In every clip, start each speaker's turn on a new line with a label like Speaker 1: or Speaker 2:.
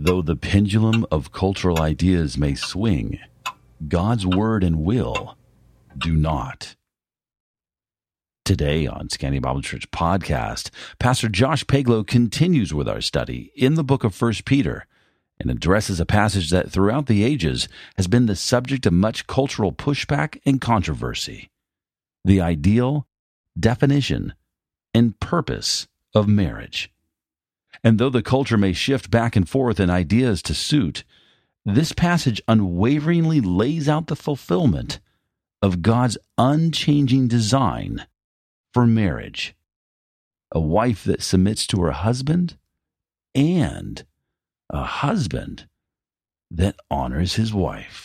Speaker 1: Though the pendulum of cultural ideas may swing, God's word and will do not. Today on Scanty Bible Church Podcast, Pastor Josh Peglow continues with our study in the book of 1 Peter and addresses a passage that throughout the ages has been the subject of much cultural pushback and controversy: the ideal, definition, and purpose of marriage. And though the culture may shift back and forth in ideas to suit, this passage unwaveringly lays out the fulfillment of God's unchanging design for marriage. A wife that submits to her husband and a husband that honors his wife.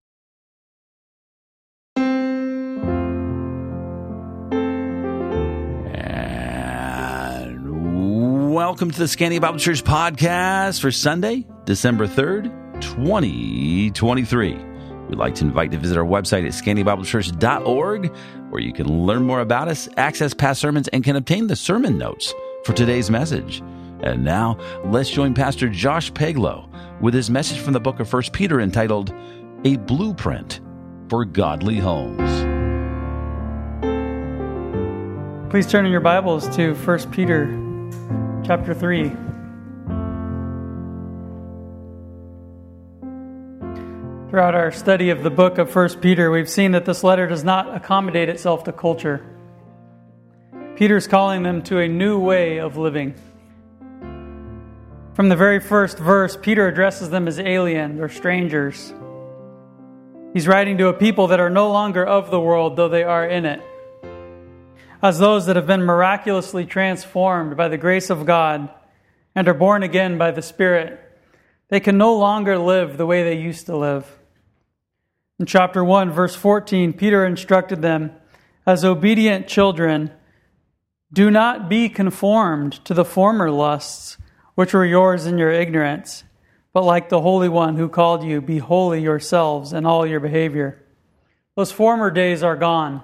Speaker 1: Welcome to the Scanty Bible Church Podcast for Sunday, December 3rd, 2023. We'd like to invite you to visit our website at scantybiblechurch.org, where you can learn more about us, access past sermons, and can obtain the sermon notes for today's message. And now, let's join Pastor Josh Peglow with his message from the book of 1 Peter entitled, A Blueprint for Godly Homes.
Speaker 2: Please turn in your Bibles to 1 Peter chapter 3. Throughout our study of the book of 1 Peter, we've seen that this letter does not accommodate itself to culture. Peter's calling them to a new way of living. From the very first verse, Peter addresses them as aliens or strangers. He's writing to a people that are no longer of the world, though they are in it. As those that have been miraculously transformed by the grace of God and are born again by the Spirit, they can no longer live the way they used to live. In chapter 1, verse 14, Peter instructed them, as obedient children, do not be conformed to the former lusts which were yours in your ignorance, but like the Holy One who called you, be holy yourselves in all your behavior. Those former days are gone.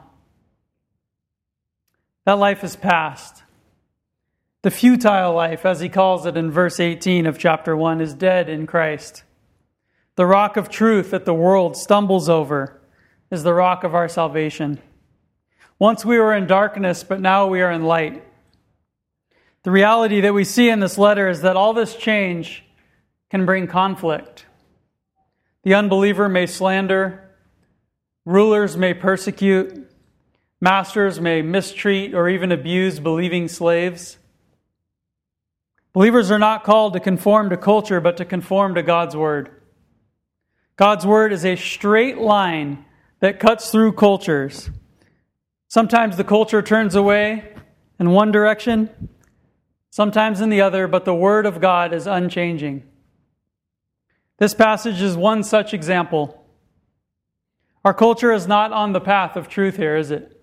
Speaker 2: That life is past. The futile life, as he calls it in verse 18 of chapter 1, is dead in Christ. The rock of truth that the world stumbles over is the rock of our salvation. Once we were in darkness, but now we are in light. The reality that we see in this letter is that all this change can bring conflict. The unbeliever may slander, rulers may persecute, masters may mistreat or even abuse believing slaves. Believers are not called to conform to culture, but to conform to God's Word. God's Word is a straight line that cuts through cultures. Sometimes the culture turns away in one direction, sometimes in the other, but the Word of God is unchanging. This passage is one such example. Our culture is not on the path of truth here, is it?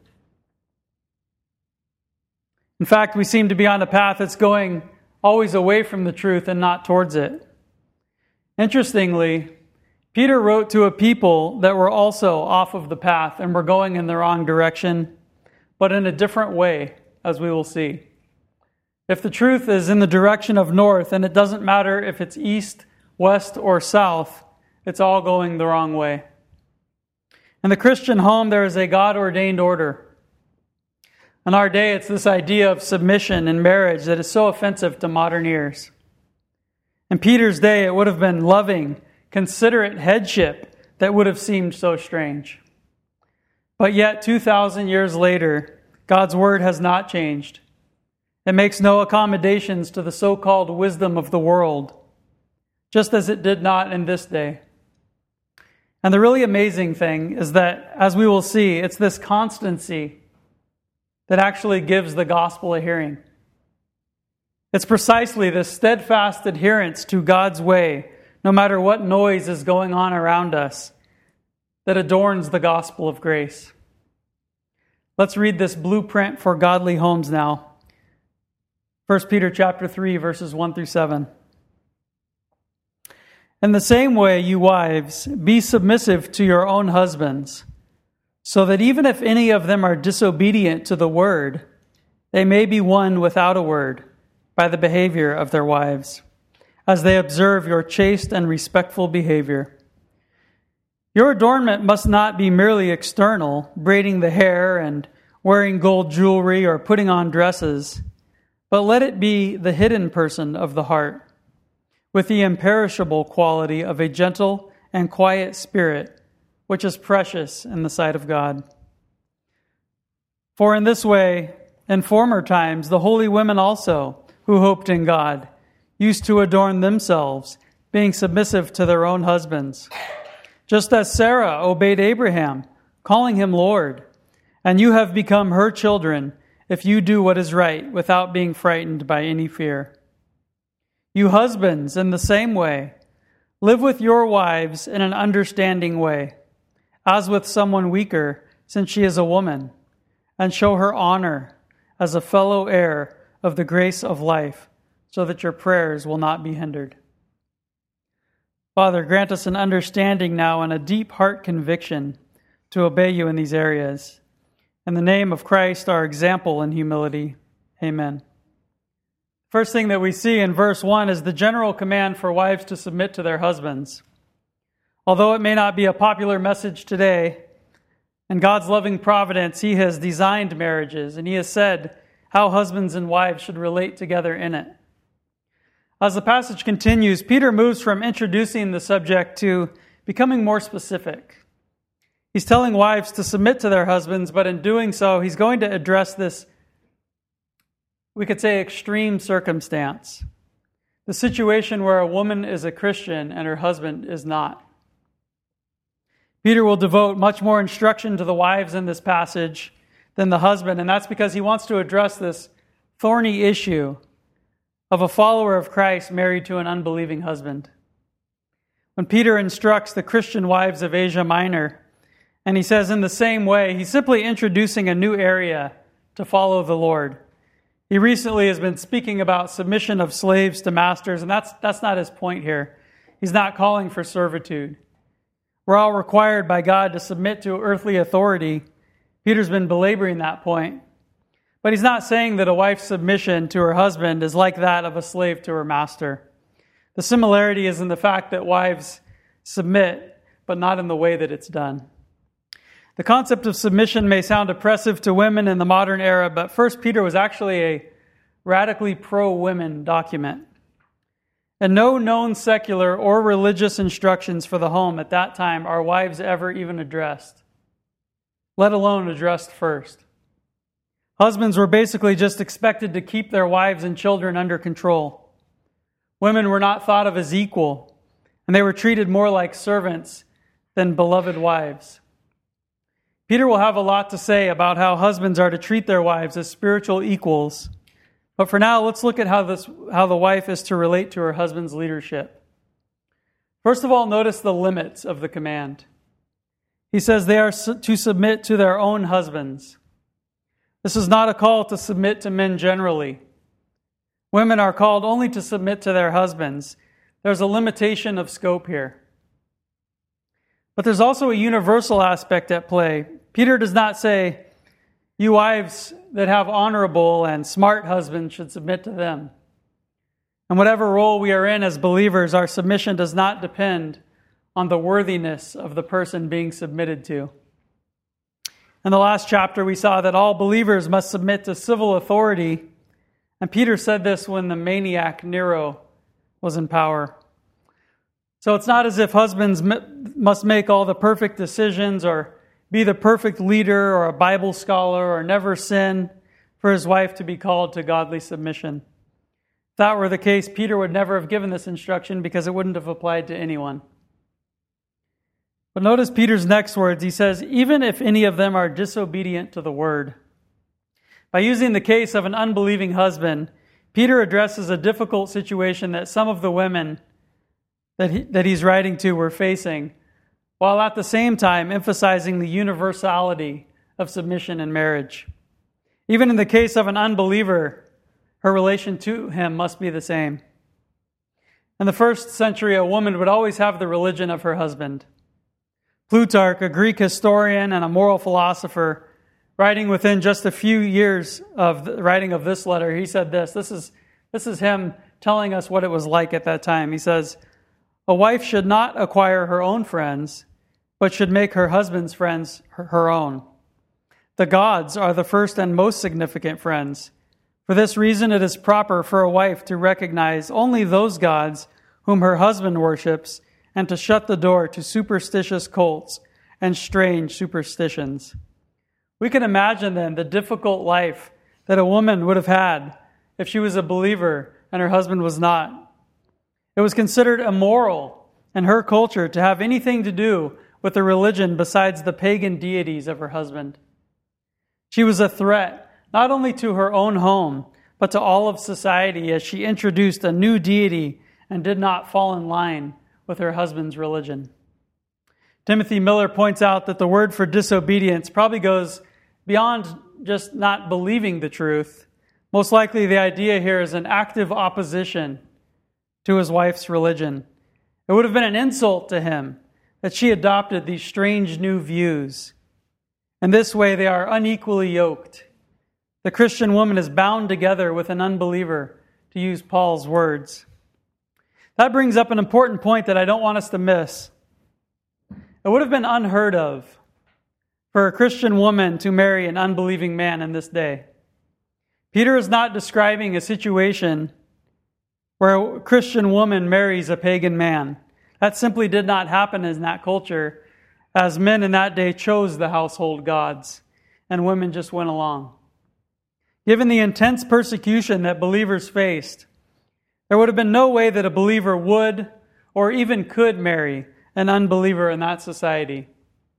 Speaker 2: In fact, we seem to be on a path that's going always away from the truth and not towards it. Interestingly, Peter wrote to a people that were also off of the path and were going in the wrong direction, but in a different way, as we will see. If the truth is in the direction of north, and it doesn't matter if it's east, west, or south, it's all going the wrong way. In the Christian home, there is a God-ordained order. In our day, it's this idea of submission in marriage that is so offensive to modern ears. In Peter's day, it would have been loving, considerate headship that would have seemed so strange. But yet, 2,000 years later, God's Word has not changed. It makes no accommodations to the so-called wisdom of the world, just as it did not in this day. And the really amazing thing is that, as we will see, it's this constancy that actually gives the gospel a hearing. It's precisely this steadfast adherence to God's way, no matter what noise is going on around us, that adorns the gospel of grace. Let's read this blueprint for godly homes now. 1 Peter chapter 3, verses 1 through 7. In the same way, you wives, be submissive to your own husbands, so that even if any of them are disobedient to the word, they may be won without a word by the behavior of their wives, as they observe your chaste and respectful behavior. Your adornment must not be merely external, braiding the hair and wearing gold jewelry or putting on dresses, but let it be the hidden person of the heart, with the imperishable quality of a gentle and quiet spirit, which is precious in the sight of God. For in this way, in former times, the holy women also, who hoped in God, used to adorn themselves, being submissive to their own husbands. Just as Sarah obeyed Abraham, calling him Lord, and you have become her children if you do what is right without being frightened by any fear. You husbands, in the same way, live with your wives in an understanding way, as with someone weaker, since she is a woman, and show her honor as a fellow heir of the grace of life, so that your prayers will not be hindered. Father, grant us an understanding now and a deep heart conviction to obey you in these areas. In the name of Christ, our example in humility. Amen. First thing that we see in verse 1 is the general command for wives to submit to their husbands. Although it may not be a popular message today, in God's loving providence, He has designed marriages, and He has said how husbands and wives should relate together in it. As the passage continues, Peter moves from introducing the subject to becoming more specific. He's telling wives to submit to their husbands, but in doing so, he's going to address this, we could say, extreme circumstance. The situation where a woman is a Christian and her husband is not. Peter will devote much more instruction to the wives in this passage than the husband, and that's because he wants to address this thorny issue of a follower of Christ married to an unbelieving husband. When Peter instructs the Christian wives of Asia Minor, and he says in the same way, he's simply introducing a new area to follow the Lord. He recently has been speaking about submission of slaves to masters, and that's not his point here. He's not calling for servitude. We're all required by God to submit to earthly authority. Peter's been belaboring that point. But he's not saying that a wife's submission to her husband is like that of a slave to her master. The similarity is in the fact that wives submit, but not in the way that it's done. The concept of submission may sound oppressive to women in the modern era, but 1 Peter was actually a radically pro-women document. And no known secular or religious instructions for the home at that time are wives ever even addressed, let alone addressed first. Husbands were basically just expected to keep their wives and children under control. Women were not thought of as equal, and they were treated more like servants than beloved wives. Peter will have a lot to say about how husbands are to treat their wives as spiritual equals. But for now, let's look at how the wife is to relate to her husband's leadership. First of all, notice the limits of the command. He says they are to submit to their own husbands. This is not a call to submit to men generally. Women are called only to submit to their husbands. There's a limitation of scope here. But there's also a universal aspect at play. Peter does not say, you wives that have honorable and smart husbands should submit to them. And whatever role we are in as believers, our submission does not depend on the worthiness of the person being submitted to. In the last chapter, we saw that all believers must submit to civil authority. And Peter said this when the maniac Nero was in power. So it's not as if husbands must make all the perfect decisions or be the perfect leader or a Bible scholar or never sin for his wife to be called to godly submission. If that were the case, Peter would never have given this instruction because it wouldn't have applied to anyone. But notice Peter's next words. He says, even if any of them are disobedient to the word. By using the case of an unbelieving husband, Peter addresses a difficult situation that some of the women that he's writing to were facing, while at the same time emphasizing the universality of submission in marriage. Even in the case of an unbeliever, her relation to him must be the same. In the first century, a woman would always have the religion of her husband. Plutarch, a Greek historian and a moral philosopher, writing within just a few years of the writing of this letter, he said this is him telling us what it was like at that time. He says, "A wife should not acquire her own friends, but should make her husband's friends her own. The gods are the first and most significant friends. For this reason, it is proper for a wife to recognize only those gods whom her husband worships, and to shut the door to superstitious cults and strange superstitions." We can imagine then the difficult life that a woman would have had if she was a believer and her husband was not. It was considered immoral in her culture to have anything to do with a religion besides the pagan deities of her husband. She was a threat not only to her own home, but to all of society as she introduced a new deity and did not fall in line with her husband's religion. Timothy Miller points out that the word for disobedience probably goes beyond just not believing the truth. Most likely the idea here is an active opposition to his wife's religion. It would have been an insult to him that she adopted these strange new views. In this way, they are unequally yoked. The Christian woman is bound together with an unbeliever, to use Paul's words. That brings up an important point that I don't want us to miss. It would have been unheard of for a Christian woman to marry an unbelieving man in this day. Peter is not describing a situation where a Christian woman marries a pagan man. That simply did not happen in that culture, as men in that day chose the household gods, and women just went along. Given the intense persecution that believers faced, there would have been no way that a believer would or even could marry an unbeliever in that society.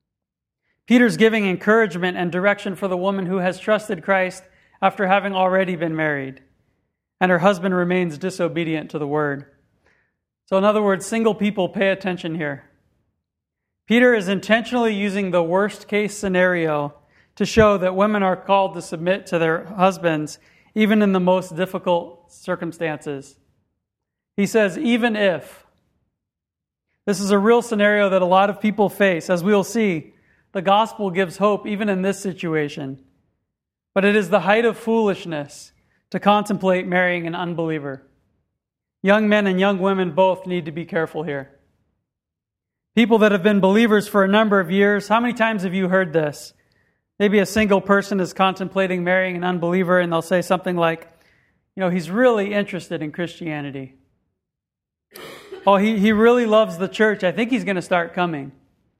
Speaker 2: Peter's giving encouragement and direction for the woman who has trusted Christ after having already been married, and her husband remains disobedient to the word. So in other words, single people, pay attention here. Peter is intentionally using the worst case scenario to show that women are called to submit to their husbands even in the most difficult circumstances. He says, even if. This is a real scenario that a lot of people face. As we'll see, the gospel gives hope even in this situation. But it is the height of foolishness to contemplate marrying an unbeliever. Young men and young women both need to be careful here. People that have been believers for a number of years, how many times have you heard this? Maybe a single person is contemplating marrying an unbeliever and they'll say something like, he's really interested in Christianity. Oh, he really loves the church. I think he's going to start coming.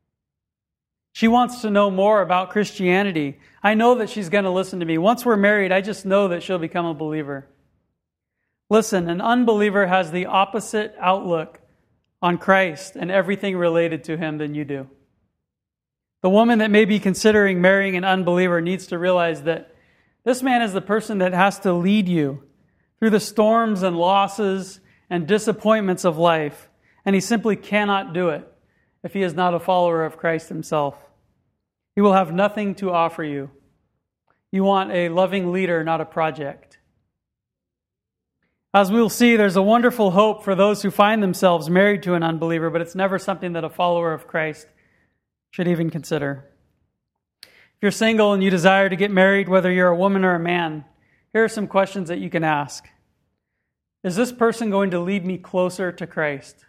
Speaker 2: She wants to know more about Christianity. I know that she's going to listen to me. Once we're married, I just know that she'll become a believer. Listen, an unbeliever has the opposite outlook on Christ and everything related to him than you do. The woman that may be considering marrying an unbeliever needs to realize that this man is the person that has to lead you through the storms and losses and disappointments of life, and he simply cannot do it if he is not a follower of Christ himself. He will have nothing to offer you. You want a loving leader, not a project. As we'll see, there's a wonderful hope for those who find themselves married to an unbeliever, but it's never something that a follower of Christ should even consider. If you're single and you desire to get married, whether you're a woman or a man, here are some questions that you can ask. Is this person going to lead me closer to Christ?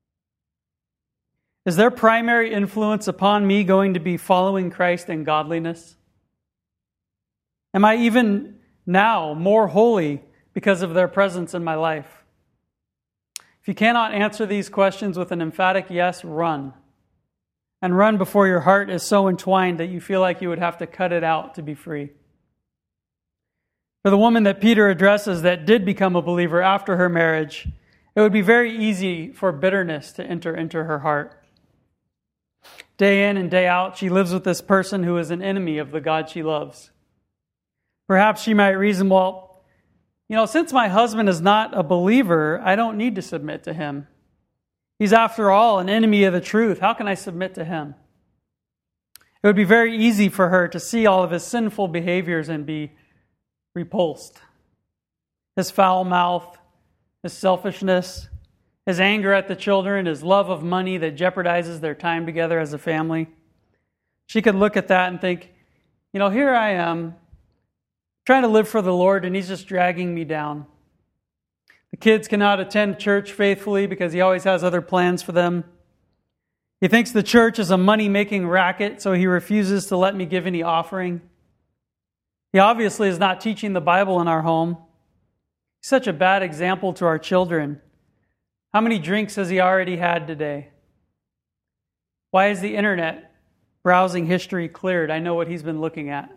Speaker 2: Is their primary influence upon me going to be following Christ in godliness? Am I even now more holy because of their presence in my life? If you cannot answer these questions with an emphatic yes, run. And run before your heart is so entwined that you feel like you would have to cut it out to be free. For the woman that Peter addresses that did become a believer after her marriage, it would be very easy for bitterness to enter into her heart. Day in and day out, she lives with this person who is an enemy of the God she loves. Perhaps she might reason, well, since my husband is not a believer, I don't need to submit to him. He's, after all, an enemy of the truth. How can I submit to him? It would be very easy for her to see all of his sinful behaviors and be repulsed. His foul mouth, his selfishness, his anger at the children, his love of money that jeopardizes their time together as a family. She could look at that and think, here I am, trying to live for the Lord, and he's just dragging me down. The kids cannot attend church faithfully because he always has other plans for them. He thinks the church is a money-making racket, so he refuses to let me give any offering. He obviously is not teaching the Bible in our home. He's such a bad example to our children. How many drinks has he already had today? Why is the internet browsing history cleared? I know what he's been looking at.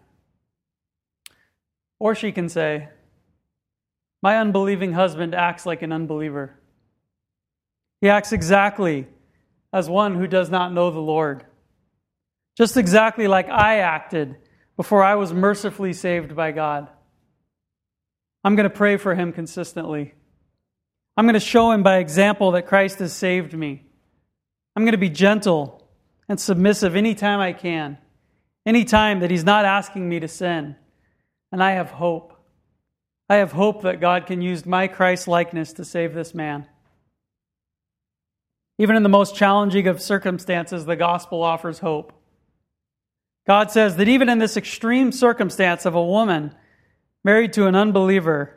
Speaker 2: Or she can say, my unbelieving husband acts like an unbeliever. He acts exactly as one who does not know the Lord. Just exactly like I acted before I was mercifully saved by God. I'm going to pray for him consistently. I'm going to show him by example that Christ has saved me. I'm going to be gentle and submissive anytime I can, anytime that he's not asking me to sin. And I have hope. I have hope that God can use my Christ-likeness to save this man. Even in the most challenging of circumstances, the gospel offers hope. God says that even in this extreme circumstance of a woman married to an unbeliever,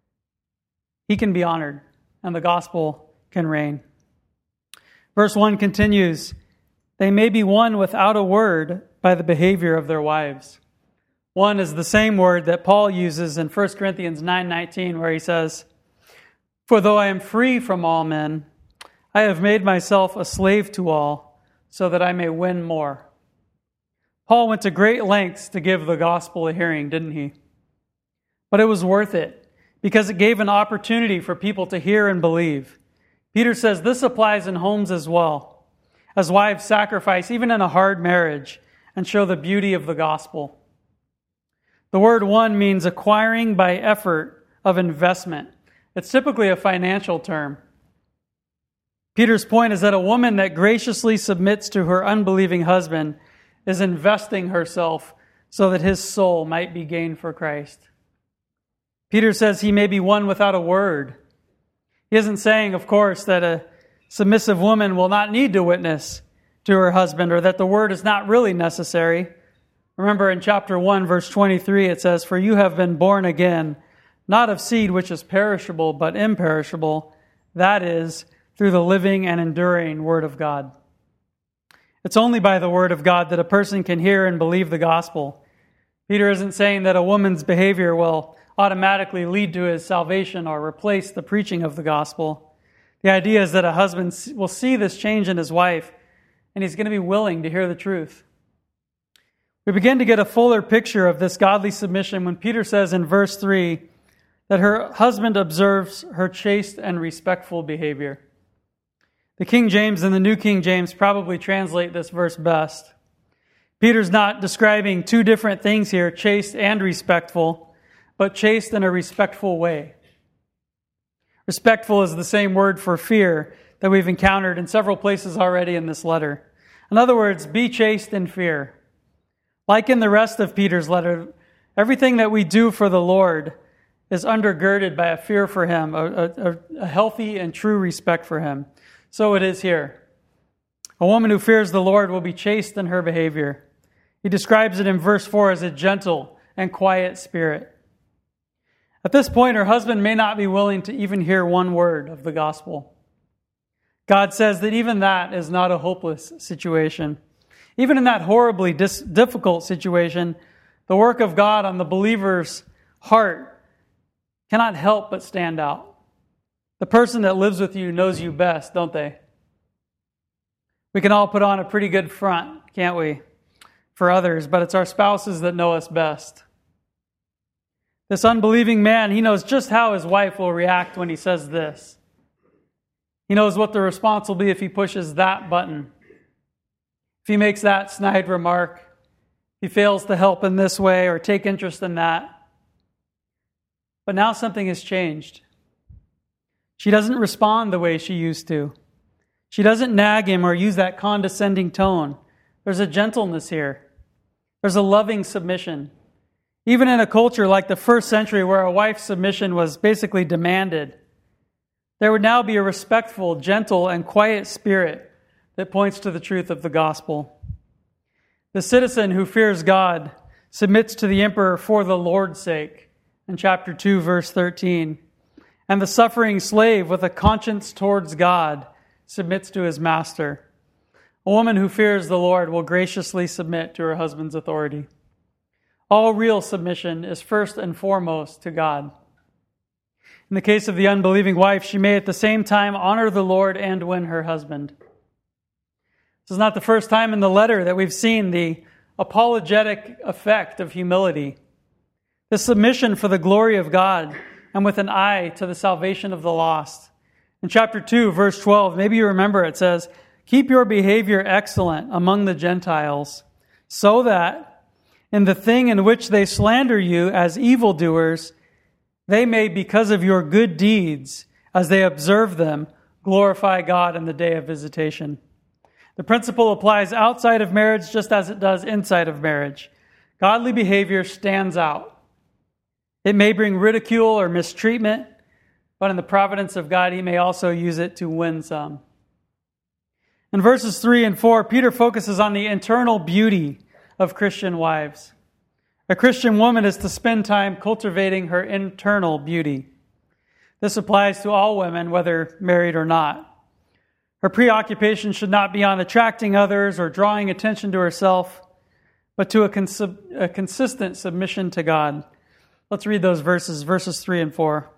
Speaker 2: he can be honored and the gospel can reign. Verse 1 continues, they may be won without a word by the behavior of their wives. One is the same word that Paul uses in 1 Corinthians 9:19, where he says, for though I am free from all men, I have made myself a slave to all, so that I may win more. Paul went to great lengths to give the gospel a hearing, didn't he? But it was worth it, because it gave an opportunity for people to hear and believe. Peter says this applies in homes as well, as wives sacrifice even in a hard marriage and show the beauty of the gospel. The word won means acquiring by effort of investment. It's typically a financial term. Peter's point is that a woman that graciously submits to her unbelieving husband is investing herself so that his soul might be gained for Christ. Peter says he may be won without a word. He isn't saying, of course, that a submissive woman will not need to witness to her husband or that the word is not really necessary. Remember in chapter 1, verse 23, it says, for you have been born again, not of seed which is perishable, but imperishable, that is, through the living and enduring Word of God. It's only by the Word of God that a person can hear and believe the gospel. Peter isn't saying that a woman's behavior will automatically lead to his salvation or replace the preaching of the gospel. The idea is that a husband will see this change in his wife, and he's going to be willing to hear the truth. We begin to get a fuller picture of this godly submission when Peter says in verse 3 that her husband observes her chaste and respectful behavior. The King James and the New King James probably translate this verse best. Peter's not describing two different things here, chaste and respectful, but chaste in a respectful way. Respectful is the same word for fear that we've encountered in several places already in this letter. In other words, be chaste in fear. Like in the rest of Peter's letter, everything that we do for the Lord is undergirded by a fear for Him, a healthy and true respect for Him. So it is here. A woman who fears the Lord will be chaste in her behavior. He describes it in verse 4 as a gentle and quiet spirit. At this point, her husband may not be willing to even hear one word of the gospel. God says that even that is not a hopeless situation. Even in that horribly difficult situation, the work of God on the believer's heart cannot help but stand out. The person that lives with you knows you best, don't they? We can all put on a pretty good front, can't we, for others, but it's our spouses that know us best. This unbelieving man, he knows just how his wife will react when he says this. He knows what the response will be if he pushes that button. If he makes that snide remark, he fails to help in this way or take interest in that. But now something has changed. She doesn't respond the way she used to. She doesn't nag him or use that condescending tone. There's a gentleness here. There's a loving submission. Even in a culture like the first century where a wife's submission was basically demanded, there would now be a respectful, gentle, and quiet spirit that points to the truth of the gospel. The citizen who fears God submits to the emperor for the Lord's sake in chapter 2, verse 13. And the suffering slave with a conscience towards God submits to his master. A woman who fears the Lord will graciously submit to her husband's authority. All real submission is first and foremost to God. In the case of the unbelieving wife, she may at the same time honor the Lord and win her husband. This is not the first time in the letter that we've seen the apologetic effect of humility. The submission for the glory of God and with an eye to the salvation of the lost. In chapter 2, verse 12, maybe you remember it says, "Keep your behavior excellent among the Gentiles, so that in the thing in which they slander you as evildoers, they may, because of your good deeds, as they observe them, glorify God in the day of visitation." The principle applies outside of marriage just as it does inside of marriage. Godly behavior stands out. It may bring ridicule or mistreatment, but in the providence of God, He may also use it to win some. In verses 3 and 4, Peter focuses on the internal beauty of Christian wives. A Christian woman is to spend time cultivating her internal beauty. This applies to all women, whether married or not. Her preoccupation should not be on attracting others or drawing attention to herself, but to a consistent submission to God. Let's read those verses 3 and 4.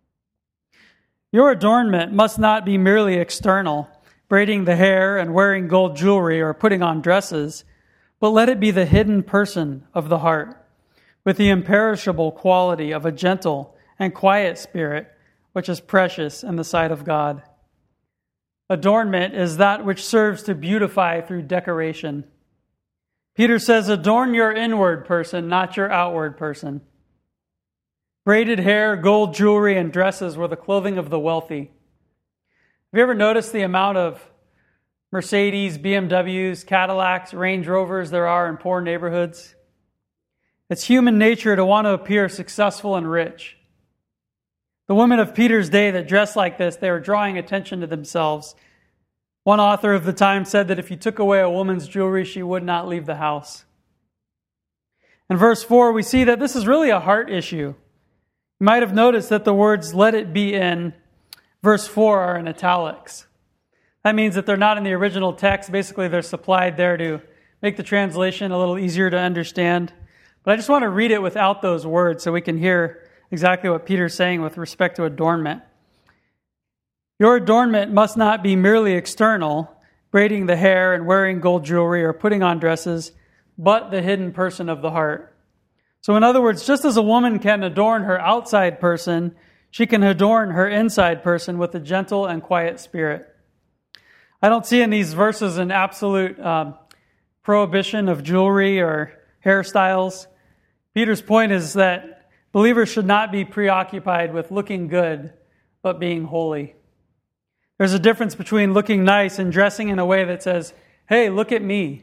Speaker 2: Your adornment must not be merely external, braiding the hair and wearing gold jewelry or putting on dresses, but let it be the hidden person of the heart, with the imperishable quality of a gentle and quiet spirit, which is precious in the sight of God. Adornment is that which serves to beautify through decoration. Peter says, adorn your inward person, not your outward person. Braided hair, gold jewelry, and dresses were the clothing of the wealthy. Have you ever noticed the amount of Mercedes, BMWs, Cadillacs, Range Rovers there are in poor neighborhoods? It's human nature to want to appear successful and rich. The women of Peter's day that dressed like this, they were drawing attention to themselves. One author of the time said that if you took away a woman's jewelry, she would not leave the house. In verse 4, we see that this is really a heart issue. You might have noticed that the words "let it be" in verse 4 are in italics. That means that they're not in the original text. Basically, they're supplied there to make the translation a little easier to understand. But I just want to read it without those words so we can hear exactly what Peter's saying with respect to adornment. Your adornment must not be merely external, braiding the hair and wearing gold jewelry or putting on dresses, but the hidden person of the heart. So in other words, just as a woman can adorn her outside person, she can adorn her inside person with a gentle and quiet spirit. I don't see in these verses an absolute prohibition of jewelry or hairstyles. Peter's point is that believers should not be preoccupied with looking good, but being holy. There's a difference between looking nice and dressing in a way that says, hey, look at me.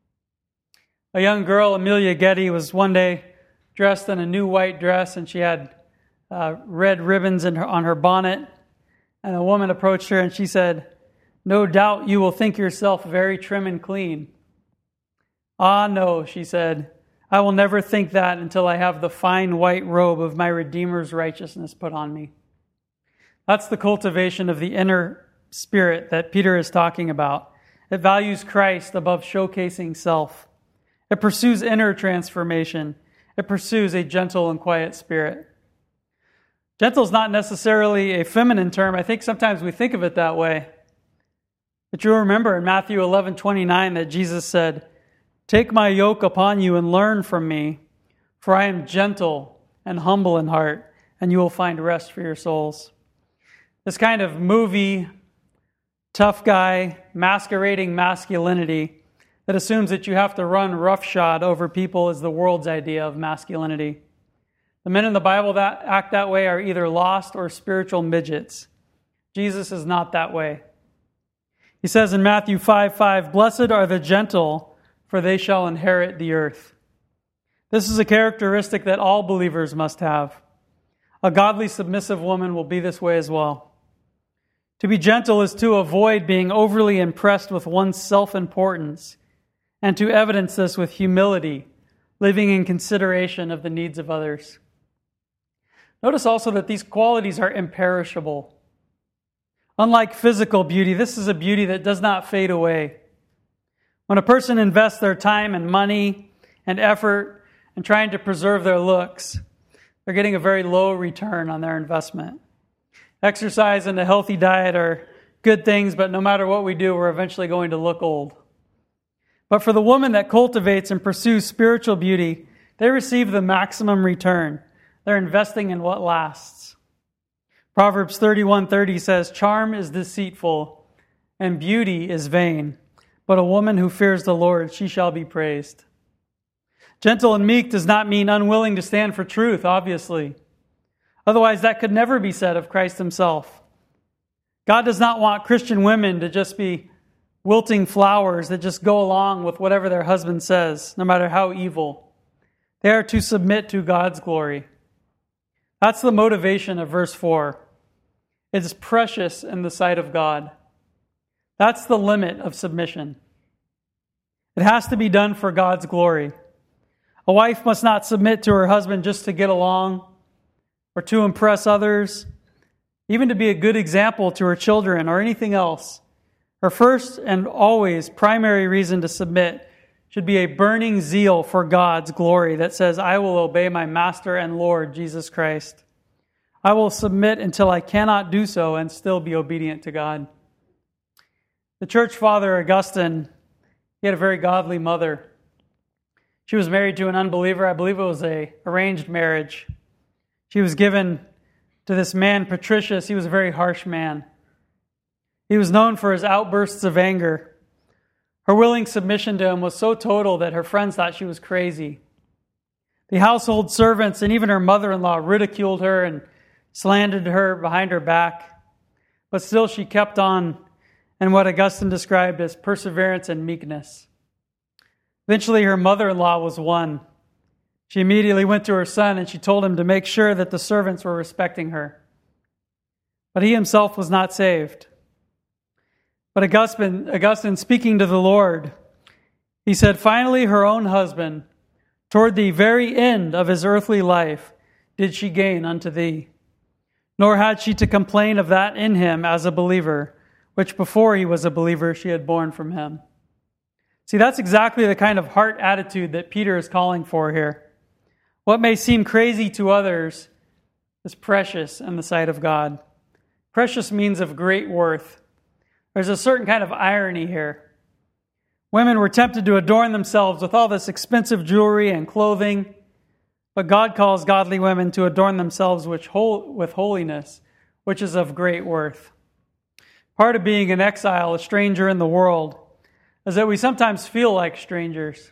Speaker 2: A young girl, Amelia Getty, was one day dressed in a new white dress, and she had red ribbons on her bonnet. And a woman approached her and she said, "No doubt you will think yourself very trim and clean." "Ah, no," she said. "I will never think that until I have the fine white robe of my Redeemer's righteousness put on me." That's the cultivation of the inner spirit that Peter is talking about. It values Christ above showcasing self. It pursues inner transformation. It pursues a gentle and quiet spirit. Gentle is not necessarily a feminine term. I think sometimes we think of it that way. But you'll remember in Matthew 11:29 that Jesus said, "Take my yoke upon you and learn from me, for I am gentle and humble in heart, and you will find rest for your souls." This kind of movie, tough guy, masquerading masculinity that assumes that you have to run roughshod over people is the world's idea of masculinity. The men in the Bible that act that way are either lost or spiritual midgets. Jesus is not that way. He says in Matthew 5:5, "Blessed are the gentle, for they shall inherit the earth." This is a characteristic that all believers must have. A godly, submissive woman will be this way as well. To be gentle is to avoid being overly impressed with one's self-importance and to evidence this with humility, living in consideration of the needs of others. Notice also that these qualities are imperishable. Unlike physical beauty, this is a beauty that does not fade away. When a person invests their time and money and effort in trying to preserve their looks, they're getting a very low return on their investment. Exercise and a healthy diet are good things, but no matter what we do, we're eventually going to look old. But for the woman that cultivates and pursues spiritual beauty, they receive the maximum return. They're investing in what lasts. Proverbs 31:30 says, "Charm is deceitful, and beauty is vain. But a woman who fears the Lord, she shall be praised." Gentle and meek does not mean unwilling to stand for truth, obviously. Otherwise, that could never be said of Christ himself. God does not want Christian women to just be wilting flowers that just go along with whatever their husband says, no matter how evil. They are to submit to God's glory. That's the motivation of verse 4. It is precious in the sight of God. That's the limit of submission. It has to be done for God's glory. A wife must not submit to her husband just to get along or to impress others, even to be a good example to her children or anything else. Her first and always primary reason to submit should be a burning zeal for God's glory that says, "I will obey my Master and Lord, Jesus Christ. I will submit until I cannot do so and still be obedient to God." The church father, Augustine, he had a very godly mother. She was married to an unbeliever. I believe it was an arranged marriage. She was given to this man, Patricius. He was a very harsh man. He was known for his outbursts of anger. Her willing submission to him was so total that her friends thought she was crazy. The household servants and even her mother-in-law ridiculed her and slandered her behind her back. But still she kept on in what Augustine described as perseverance and meekness. Eventually her mother-in-law was won. She immediately went to her son and she told him to make sure that the servants were respecting her. But he himself was not saved. But Augustine, speaking to the Lord, he said, "Finally her own husband, toward the very end of his earthly life, did she gain unto thee. Nor had she to complain of that in him as a believer, which before he was a believer she had borne from him." See, that's exactly the kind of heart attitude that Peter is calling for here. What may seem crazy to others is precious in the sight of God. Precious means of great worth. There's a certain kind of irony here. Women were tempted to adorn themselves with all this expensive jewelry and clothing, but God calls godly women to adorn themselves with holiness, which is of great worth. Part of being an exile, a stranger in the world, is that we sometimes feel like strangers.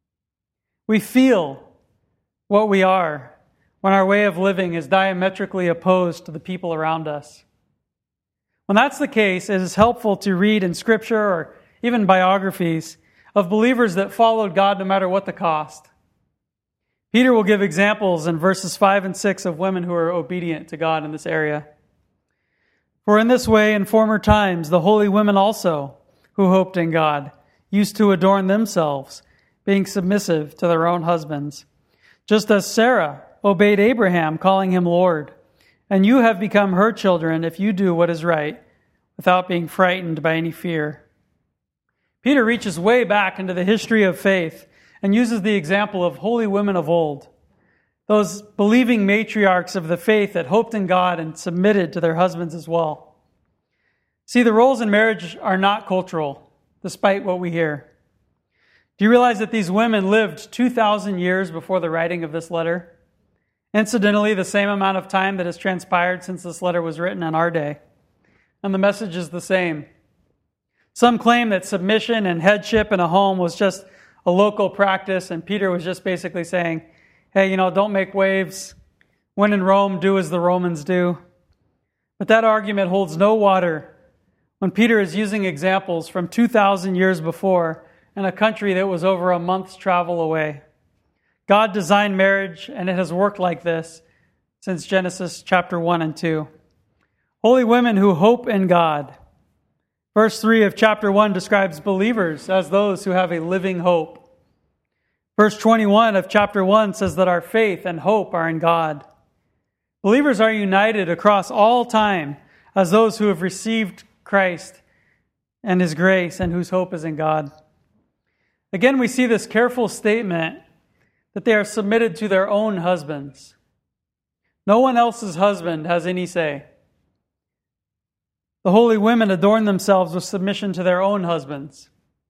Speaker 2: We feel what we are when our way of living is diametrically opposed to the people around us. When that's the case, it is helpful to read in Scripture or even biographies of believers that followed God no matter what the cost. Peter will give examples in verses 5 and 6 of women who are obedient to God in this area. "For in this way in former times the holy women also, who hoped in God, used to adorn themselves, being submissive to their own husbands, just as Sarah obeyed Abraham, calling him Lord. And you have become her children if you do what is right, without being frightened by any fear." Peter reaches way back into the history of faith and uses the example of holy women of old, those believing matriarchs of the faith that hoped in God and submitted to their husbands as well. See, the roles in marriage are not cultural, despite what we hear. Do you realize that these women lived 2,000 years before the writing of this letter? Incidentally, the same amount of time that has transpired since this letter was written in our day. And the message is the same. Some claim that submission and headship in a home was just a local practice, and Peter was just basically saying, hey, don't make waves. When in Rome, do as the Romans do. But that argument holds no water when Peter is using examples from 2,000 years before in a country that was over a month's travel away. God designed marriage, and it has worked like this since Genesis chapter 1 and 2. Holy women who hope in God. Verse 3 of chapter 1 describes believers as those who have a living hope. Verse 21 of chapter 1 says that our faith and hope are in God. Believers are united across all time as those who have received Christ and His grace and whose hope is in God. Again, we see this careful statement that they are submitted to their own husbands. No one else's husband has any say. The holy women adorn themselves with submission to their own husbands.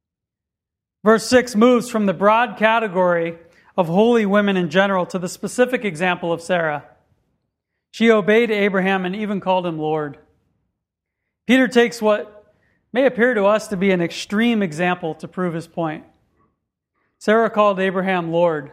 Speaker 2: Verse 6 moves from the broad category of holy women in general to the specific example of Sarah. She obeyed Abraham and even called him Lord. Peter takes what may appear to us to be an extreme example to prove his point. Sarah called Abraham Lord.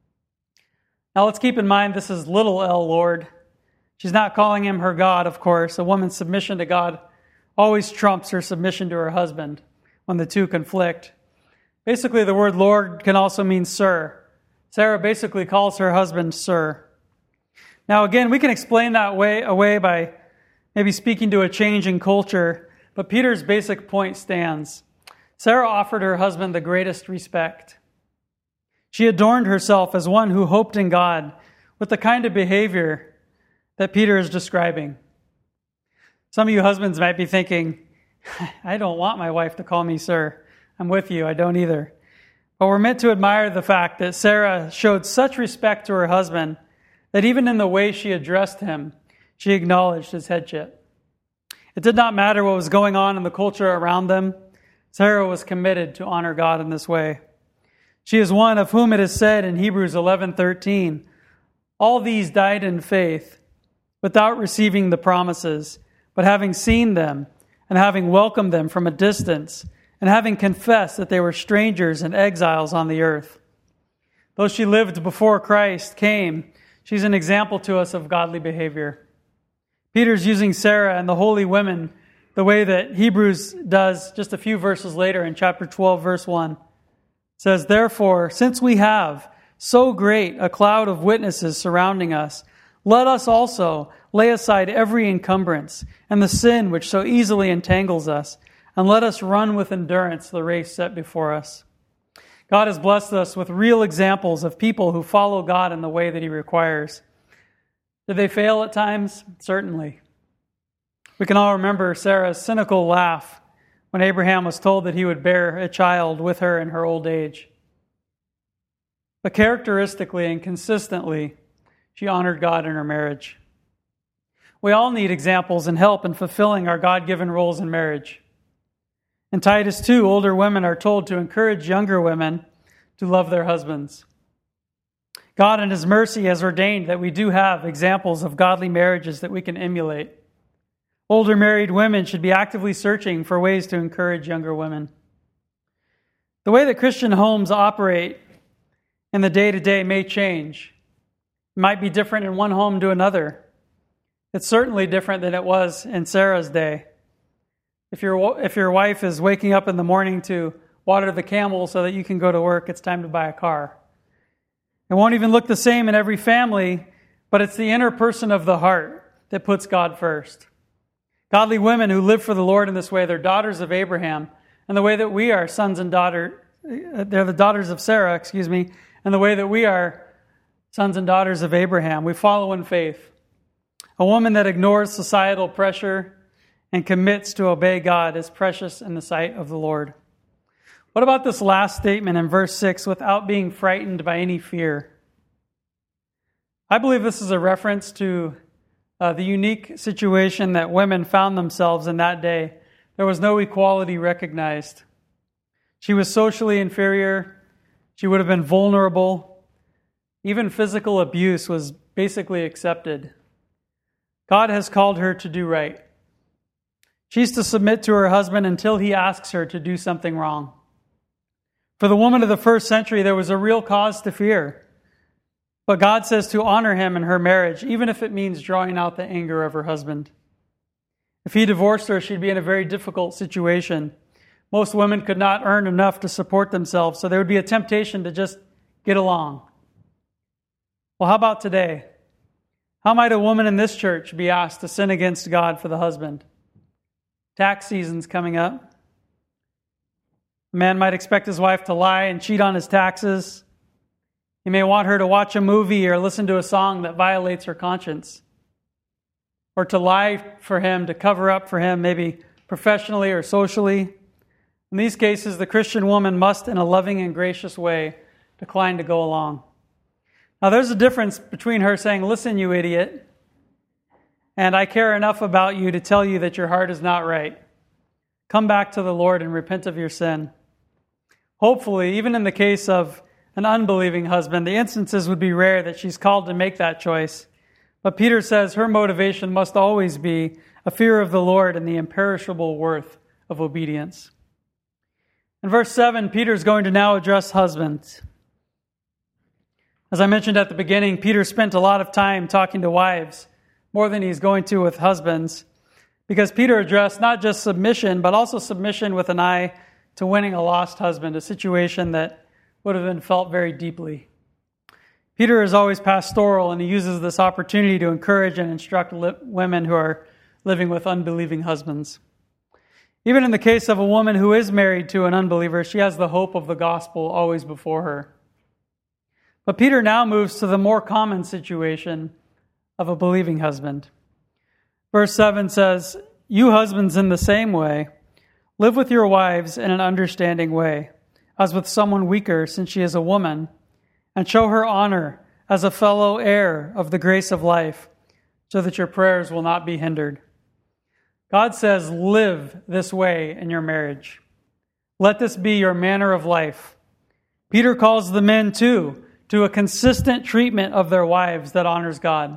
Speaker 2: Now let's keep in mind this is little L Lord. She's not calling him her God, of course. A woman's submission to God always trumps her submission to her husband when the two conflict. Basically, the word Lord can also mean sir. Sarah basically calls her husband sir. Now again, we can explain that away by maybe speaking to a change in culture, but Peter's basic point stands. Sarah offered her husband the greatest respect. She adorned herself as one who hoped in God with the kind of behavior that Peter is describing. Some of you husbands might be thinking, I don't want my wife to call me sir. I'm with you, I don't either. But we're meant to admire the fact that Sarah showed such respect to her husband that even in the way she addressed him, she acknowledged his headship. It did not matter what was going on in the culture around them. Sarah was committed to honor God in this way. She is one of whom it is said in Hebrews 11:13, all these died in faith without receiving the promises, but having seen them and having welcomed them from a distance and having confessed that they were strangers and exiles on the earth. Though she lived before Christ came, she's an example to us of godly behavior. Peter's using Sarah and the holy women the way that Hebrews does just a few verses later in chapter 12, verse 1. It says, therefore, since we have so great a cloud of witnesses surrounding us, let us also lay aside every encumbrance and the sin which so easily entangles us, and let us run with endurance the race set before us. God has blessed us with real examples of people who follow God in the way that He requires. Did they fail at times? Certainly. We can all remember Sarah's cynical laugh when Abraham was told that he would bear a child with her in her old age. But characteristically and consistently, she honored God in her marriage. We all need examples and help in fulfilling our God-given roles in marriage. In Titus 2, older women are told to encourage younger women to love their husbands. God in His mercy has ordained that we do have examples of godly marriages that we can emulate. Older married women should be actively searching for ways to encourage younger women. The way that Christian homes operate in the day-to-day may change. It might be different in one home to another. It's certainly different than it was in Sarah's day. If your wife is waking up in the morning to water the camel so that you can go to work, it's time to buy a car. It won't even look the same in every family, but it's the inner person of the heart that puts God first. Godly women who live for the Lord in this way, they're daughters of Abraham, and the way that we are sons and daughters, they're the daughters of Sarah, and the way that we are sons and daughters of Abraham. We follow in faith. A woman that ignores societal pressure and commits to obey God is precious in the sight of the Lord. What about this last statement in verse 6, without being frightened by any fear? I believe this is a reference to the unique situation that women found themselves in that day. There was no equality recognized. She was socially inferior. She would have been vulnerable. Even physical abuse was basically accepted. God has called her to do right. She's to submit to her husband until he asks her to do something wrong. For the woman of the first century, there was a real cause to fear. But God says to honor him in her marriage, even if it means drawing out the anger of her husband. If he divorced her, she'd be in a very difficult situation. Most women could not earn enough to support themselves, so there would be a temptation to just get along. Well, how about today? How might a woman in this church be asked to sin against God for the husband? Tax season's coming up. A man might expect his wife to lie and cheat on his taxes. He may want her to watch a movie or listen to a song that violates her conscience. or to lie for him, to cover up for him, maybe professionally or socially. In these cases, the Christian woman must, in a loving and gracious way, decline to go along. Now, there's a difference between her saying, "Listen, you idiot, and I care enough about you to tell you that your heart is not right. Come back to the Lord and repent of your sin." Hopefully, even in the case of an unbelieving husband, the instances would be rare that she's called to make that choice. But Peter says her motivation must always be a fear of the Lord and the imperishable worth of obedience. In verse 7, Peter is going to now address husbands. As I mentioned at the beginning, Peter spent a lot of time talking to wives, more than he's going to with husbands, because Peter addressed not just submission, but also submission with an eye to winning a lost husband, a situation that would have been felt very deeply. Peter is always pastoral, and he uses this opportunity to encourage and instruct women who are living with unbelieving husbands. Even in the case of a woman who is married to an unbeliever, she has the hope of the gospel always before her. But Peter now moves to the more common situation of a believing husband. Verse 7 says, "You husbands in the same way, live with your wives in an understanding way, as with someone weaker, since she is a woman, and show her honor as a fellow heir of the grace of life, so that your prayers will not be hindered." God says, live this way in your marriage. Let this be your manner of life. Peter calls the men, too, to a consistent treatment of their wives that honors God.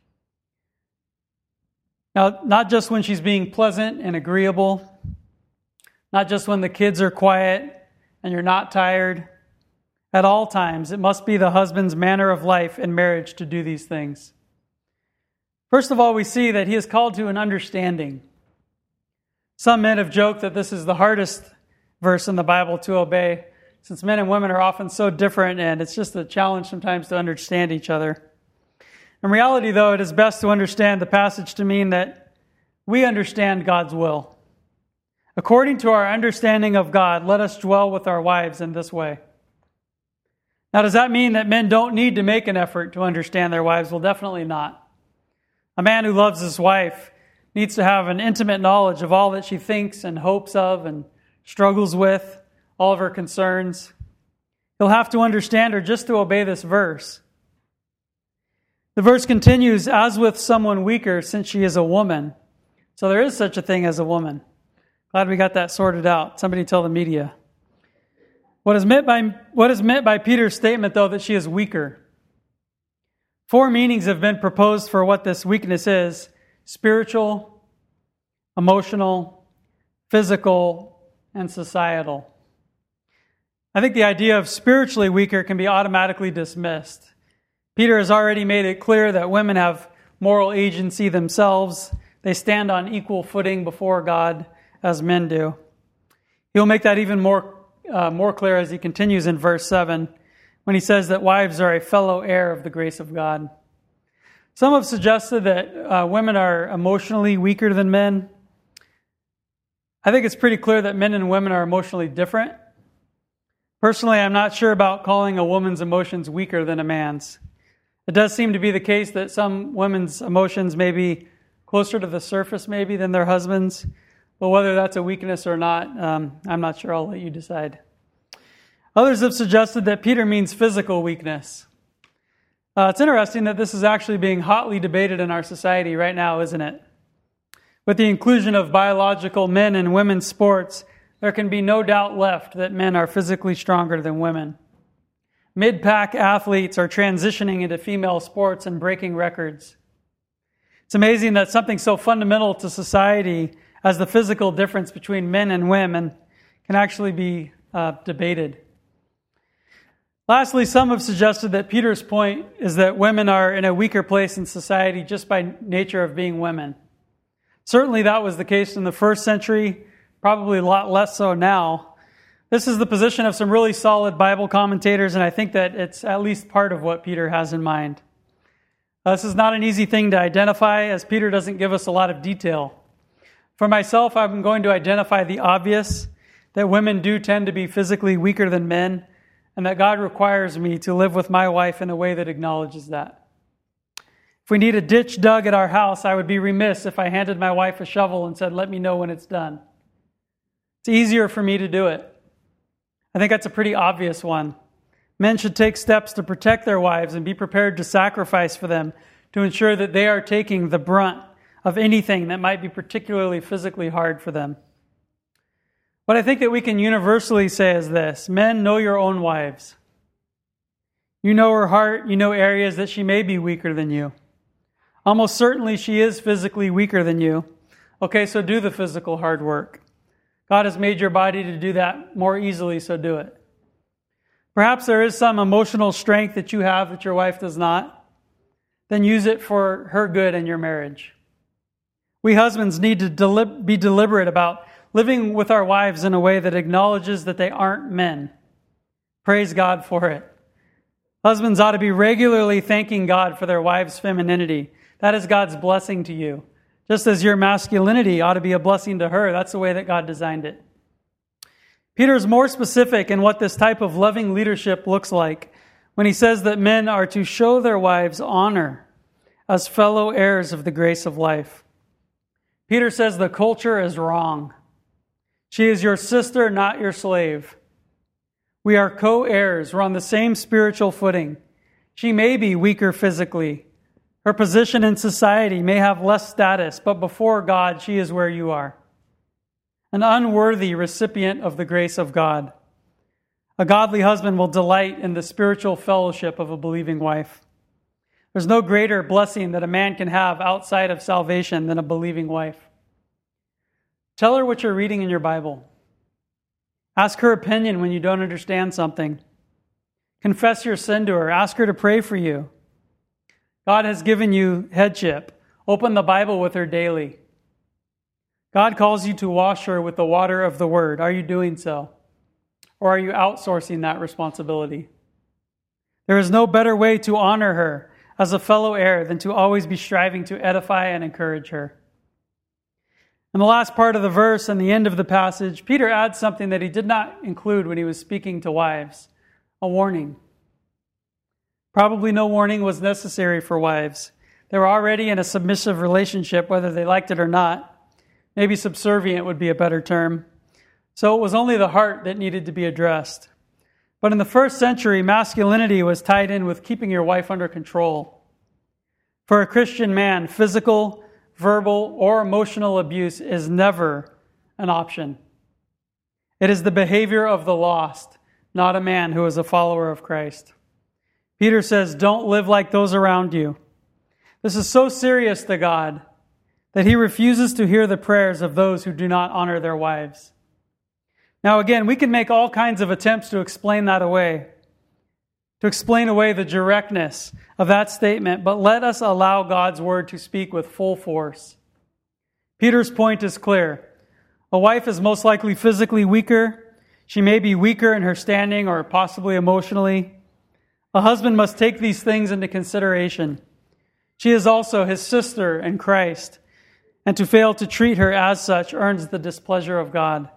Speaker 2: Now, not just when she's being pleasant and agreeable, not just when the kids are quiet and you're not tired. At all times, it must be the husband's manner of life in marriage to do these things. First of all, we see that he is called to an understanding. Some men have joked that this is the hardest verse in the Bible to obey, since men and women are often so different, and it's just a challenge sometimes to understand each other. In reality, though, it is best to understand the passage to mean that we understand God's will. According to our understanding of God, let us dwell with our wives in this way. Now, does that mean that men don't need to make an effort to understand their wives? Well, definitely not. A man who loves his wife needs to have an intimate knowledge of all that she thinks and hopes of and struggles with, all of her concerns. He'll have to understand her just to obey this verse. The verse continues, "As with someone weaker, since she is a woman." So there is such a thing as a woman. Glad we got that sorted out. Somebody tell the media. What is meant by Peter's statement, though, that she is weaker? 4 meanings have been proposed for what this weakness is: spiritual, emotional, physical, and societal. I think the idea of spiritually weaker can be automatically dismissed. Peter has already made it clear that women have moral agency themselves. They stand on equal footing before God as men do. He'll make that even more clear as he continues in verse 7, when he says that wives are a fellow heir of the grace of God. Some have suggested that women are emotionally weaker than men. I think it's pretty clear that men and women are emotionally different. Personally, I'm not sure about calling a woman's emotions weaker than a man's. It does seem to be the case that some women's emotions may be closer to the surface maybe than their husbands. But whether that's a weakness or not, I'm not sure. I'll let you decide. Others have suggested that Peter means physical weakness. It's interesting that this is actually being hotly debated in our society right now, isn't it? With the inclusion of biological men in women's sports, there can be no doubt left that men are physically stronger than women. Mid-pack athletes are transitioning into female sports and breaking records. It's amazing that something so fundamental to society as the physical difference between men and women can actually be debated. Lastly, some have suggested that Peter's point is that women are in a weaker place in society just by nature of being women. Certainly that was the case in the first century, probably a lot less so now. This is the position of some really solid Bible commentators, and I think that it's at least part of what Peter has in mind. This is not an easy thing to identify, as Peter doesn't give us a lot of detail. For myself, I'm going to identify the obvious, that women do tend to be physically weaker than men, and that God requires me to live with my wife in a way that acknowledges that. If we need a ditch dug at our house, I would be remiss if I handed my wife a shovel and said, "Let me know when it's done." It's easier for me to do it. I think that's a pretty obvious one. Men should take steps to protect their wives and be prepared to sacrifice for them to ensure that they are taking the brunt of anything that might be particularly physically hard for them. What I think that we can universally say is this: men, know your own wives. You know her heart, you know areas that she may be weaker than you. Almost certainly she is physically weaker than you. Okay, so do the physical hard work. God has made your body to do that more easily, so do it. Perhaps there is some emotional strength that you have that your wife does not. Then use it for her good and your marriage. We husbands need to be deliberate about living with our wives in a way that acknowledges that they aren't men. Praise God for it. Husbands ought to be regularly thanking God for their wives' femininity. That is God's blessing to you. Just as your masculinity ought to be a blessing to her. That's the way that God designed it. Peter is more specific in what this type of loving leadership looks like when he says that men are to show their wives honor as fellow heirs of the grace of life. Peter says the culture is wrong. She is your sister, not your slave. We are co-heirs. We're on the same spiritual footing. She may be weaker physically. Her position in society may have less status, but before God, she is where you are. An unworthy recipient of the grace of God. A godly husband will delight in the spiritual fellowship of a believing wife. There's no greater blessing that a man can have outside of salvation than a believing wife. Tell her what you're reading in your Bible. Ask her opinion when you don't understand something. Confess your sin to her. Ask her to pray for you. God has given you headship. Open the Bible with her daily. God calls you to wash her with the water of the Word. Are you doing so? Or are you outsourcing that responsibility? There is no better way to honor her as a fellow heir than to always be striving to edify and encourage her. In the last part of the verse and the end of the passage, Peter adds something that he did not include when he was speaking to wives: a warning. Probably no warning was necessary for wives. They were already in a submissive relationship, whether they liked it or not. Maybe subservient would be a better term. So it was only the heart that needed to be addressed. But in the first century, masculinity was tied in with keeping your wife under control. For a Christian man, physical, verbal, or emotional abuse is never an option. It is the behavior of the lost, not a man who is a follower of Christ. Peter says, don't live like those around you. This is so serious to God that he refuses to hear the prayers of those who do not honor their wives. Now again, we can make all kinds of attempts to explain that away, to explain away the directness of that statement, but let us allow God's word to speak with full force. Peter's point is clear. A wife is most likely physically weaker. She may be weaker in her standing or possibly emotionally. A husband must take these things into consideration. She is also his sister in Christ, and to fail to treat her as such earns the displeasure of God.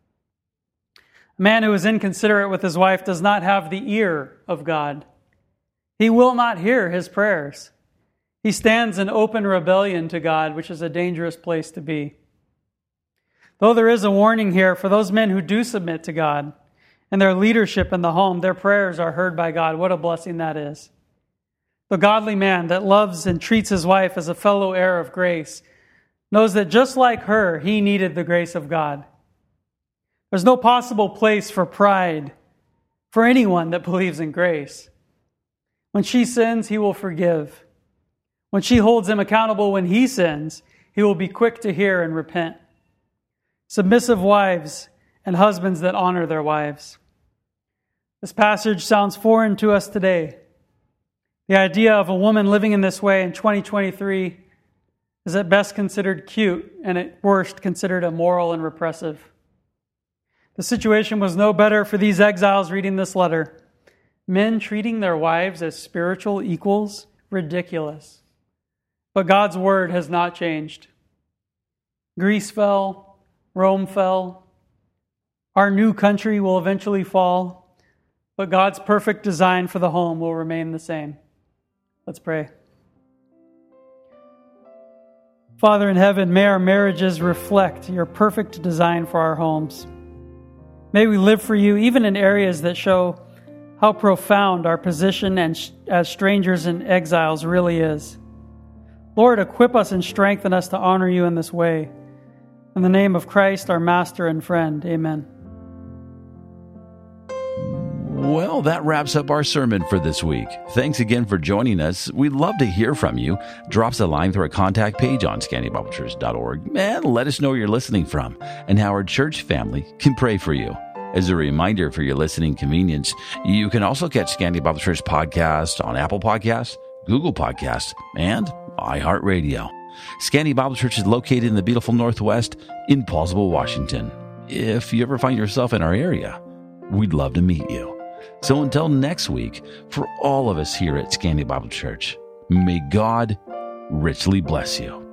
Speaker 2: A man who is inconsiderate with his wife does not have the ear of God. He will not hear his prayers. He stands in open rebellion to God, which is a dangerous place to be. Though there is a warning here for those men who do submit to God and their leadership in the home, their prayers are heard by God. What a blessing that is. The godly man that loves and treats his wife as a fellow heir of grace knows that just like her, he needed the grace of God. There's no possible place for pride for anyone that believes in grace. When she sins, he will forgive. When she holds him accountable when he sins, he will be quick to hear and repent. Submissive wives and husbands that honor their wives. This passage sounds foreign to us today. The idea of a woman living in this way in 2023 is at best considered cute and at worst considered immoral and repressive. The situation was no better for these exiles reading this letter. Men treating their wives as spiritual equals, ridiculous. But God's word has not changed. Greece fell, Rome fell, our new country will eventually fall, but God's perfect design for the home will remain the same. Let's pray. Father in heaven, may our marriages reflect your perfect design for our homes. May we live for you even in areas that show how profound our position as strangers and exiles really is. Lord, equip us and strengthen us to honor you in this way. In the name of Christ, our Master and friend, amen.
Speaker 1: Well, that wraps up our sermon for this week. Thanks again for joining us. We'd love to hear from you. Drop us a line through our contact page on ScandyBibleChurch.org and let us know where you're listening from and how our church family can pray for you. As a reminder for your listening convenience, you can also catch Scandy Bible Church podcast on Apple Podcasts, Google Podcasts, and iHeartRadio. Scandy Bible Church is located in the beautiful Northwest in Paulsville, Washington. If you ever find yourself in our area, we'd love to meet you. So until next week, for all of us here at Scandy Bible Church, may God richly bless you.